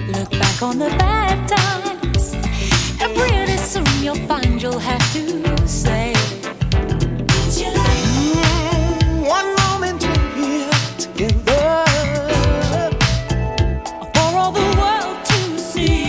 Look back on the bad times, and pretty soon you'll find you'll have to say it's your life. One moment we're here together For all the world to see.